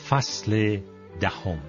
فصل 10.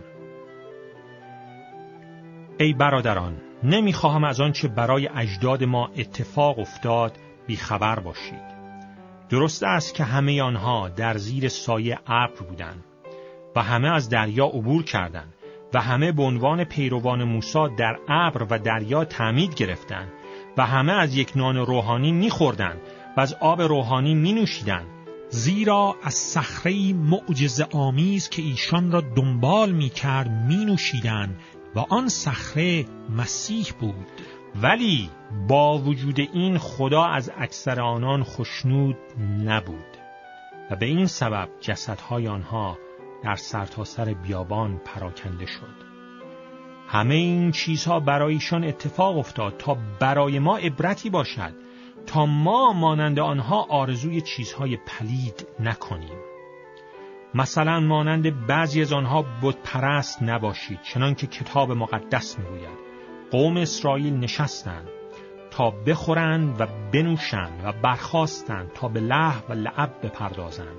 ای برادران، نمیخواهم از آنچه برای اجداد ما اتفاق افتاد بیخبر باشید. درست است که همه آنها در زیر سایه ابر بودند و همه از دریا عبور کردند و همه به عنوان پیروان موسی در ابر و دریا تعمید گرفتند و همه از یک نان روحانی می‌خوردند و از آب روحانی می‌نوشیدند، زیرا از صخره‌ای معجزه‌آمیز که ایشان را دنبال می‌کرد می‌نوشیدند و آن صخره مسیح بود. ولی با وجود این خدا از اکثر آنان خوشنود نبود و به این سبب جسدهای آنها در سرتاسر بیابان پراکنده شد. همه این چیزها برایشان اتفاق افتاد تا برای ما عبرتی باشد، تا ما مانند آنها آرزوی چیزهای پلید نکنیم. مثلا مانند بعضی از آنها بت پرست نباشید، چنان که کتاب مقدس میگوید قوم اسرائیل نشستند تا بخورند و بنوشند و برخاستند تا به لهو و لعب بپردازند.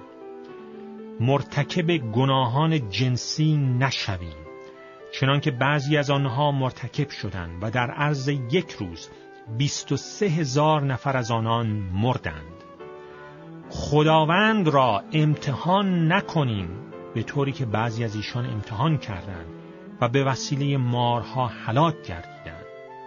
مرتکب گناهان جنسی نشویم، چنان که بعضی از آنها مرتکب شدند و در عرض یک روز 23,000 نفر از آنان مردند. خداوند را امتحان نکنیم به طوری که بعضی از ایشان امتحان کردند و به وسیله مارها هلاک گردیدند.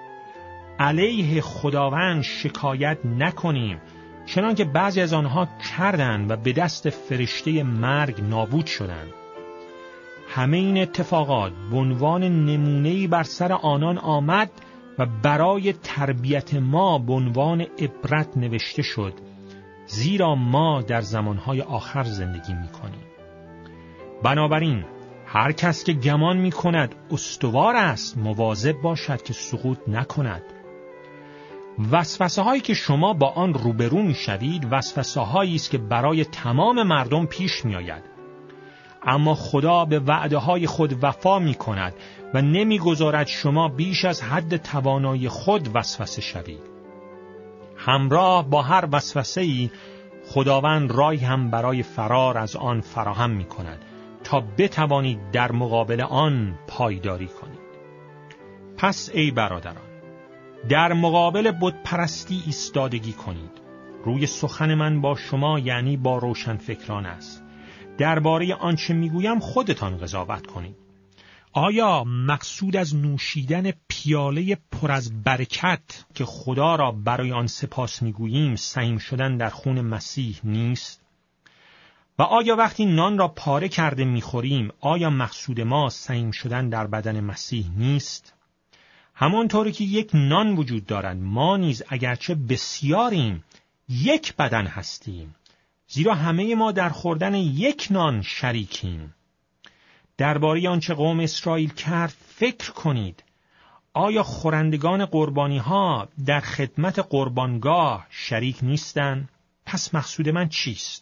علیه خداوند شکایت نکنیم، چنان که بعضی از آنها کردند و به دست فرشته مرگ نابود شدند. همه این اتفاقات به عنوان نمونه‌ای بر سر آنان آمد و برای تربیت ما به عنوان عبرت نوشته شد، زیرا ما در زمانهای آخر زندگی می‌کنیم. بنابراین هر کس که گمان می‌کند استوار است مواظب باشد که سقوط نکند. وسوسه هایی که شما با آن روبرو می‌شوید وسوسه هایی است که برای تمام مردم پیش می‌آید، اما خدا به وعده های خود وفا می‌کند و نمی‌گذارد شما بیش از حد توانایی خود وسوسه شوید. همراه با هر وسوسه‌ای خداوند راهی هم برای فرار از آن فراهم می‌کند تا بتوانید در مقابل آن پایداری کنید. پس ای برادران، در مقابل بت پرستی ایستادگی کنید. روی سخن من با شما یعنی با روشنفکران است. درباره آنچه میگویم خودتان قضاوت کنید. آیا مقصود از نوشیدن پیاله پر از برکت که خدا را برای آن سپاس میگوییم سهیم شدن در خون مسیح نیست؟ و آیا وقتی نان را پاره کرده میخوریم آیا مقصود ما سهیم شدن در بدن مسیح نیست؟ همانطوری که یک نان وجود دارد، ما نیز اگرچه بسیاریم یک بدن هستیم، زیرا همه ما در خوردن یک نان شریکیم. درباره آنچه قوم اسرائیل کرد فکر کنید. آیا خورندگان قربانی ها در خدمت قربانگاه شریک نیستند؟ پس مقصود من چیست؟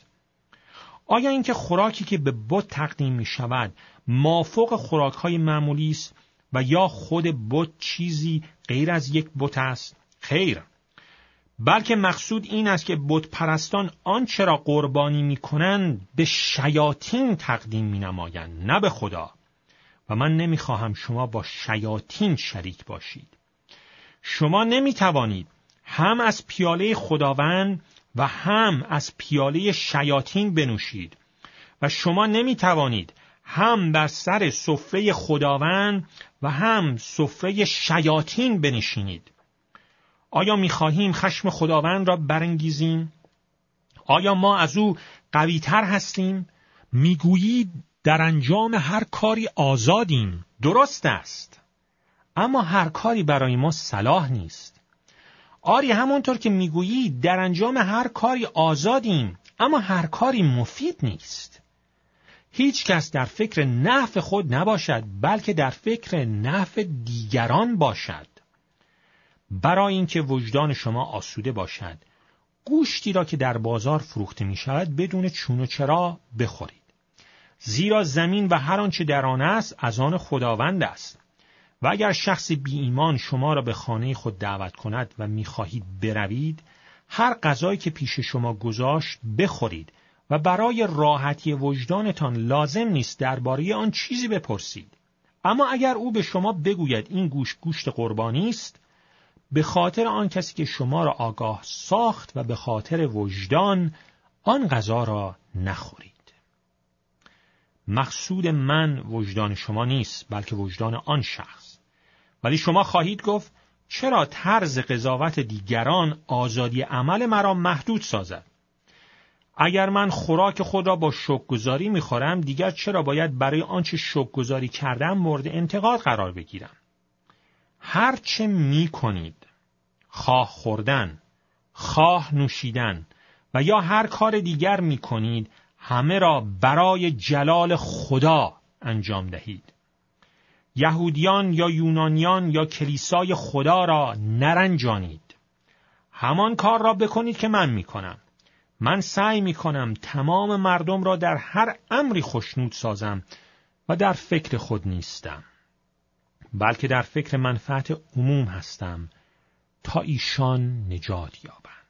آیا اینکه خوراکی که به بت تقدیم می شود مافوق خوراک های معمولی است و یا خود بت چیزی غیر از یک بت است؟ خیر، بلکه مقصود این است که بت پرستان آنچه را قربانی می کنند به شیاطین تقدیم می نمایند، نه به خدا. و من نمی خواهم شما با شیاطین شریک باشید. شما نمی توانید هم از پیاله خداوند و هم از پیاله شیاطین بنوشید و شما نمی توانید هم بر سر سفره خداوند و هم سفره شیاطین بنشینید. آیا می‌خواهیم خشم خداوند را برانگیزیم؟ آیا ما از او قوی‌تر هستیم؟ میگویید در انجام هر کاری آزادیم. درست است، اما هر کاری برای ما صلاح نیست. آری همونطور که میگویید در انجام هر کاری آزادیم، اما هر کاری مفید نیست. هیچ کس در فکر نفع خود نباشد، بلکه در فکر نفع دیگران باشد. برای اینکه وجدان شما آسوده باشد، گوشتی را که در بازار فروخته می شود بدون چون و چرا بخورید. زیرا زمین و هر آنچه در آن است از آن خداوند است. و اگر شخص بی ایمان شما را به خانه خود دعوت کند و می خواهید بروید، هر غذایی که پیش شما گذاشت بخورید و برای راحتی وجدانتان لازم نیست درباره آن چیزی بپرسید. اما اگر او به شما بگوید این گوشت قربانی است، به خاطر آن کسی که شما را آگاه ساخت و به خاطر وجدان آن غذا را نخورید. مقصود من وجدان شما نیست، بلکه وجدان آن شخص. ولی شما خواهید گفت چرا طرز قضاوت دیگران آزادی عمل مرا محدود سازد؟ اگر من خوراک خود را با شکرگزاری می‌خورم، دیگر چرا باید برای آنچه شکرگزاری کردم مورد انتقاد قرار بگیرم؟ هر چه می‌کنید، خواه خوردن، خواه نوشیدن و یا هر کار دیگر می‌کنید، همه را برای جلال خدا انجام دهید. یهودیان یا یونانیان یا کلیسای خدا را نرنجانید. همان کار را بکنید که من می‌کنم. من سعی می‌کنم تمام مردم را در هر امری خوشنود سازم و در فکر خود نیستم، بلکه در فکر منفعت عموم هستم تا ایشان نجات یابند.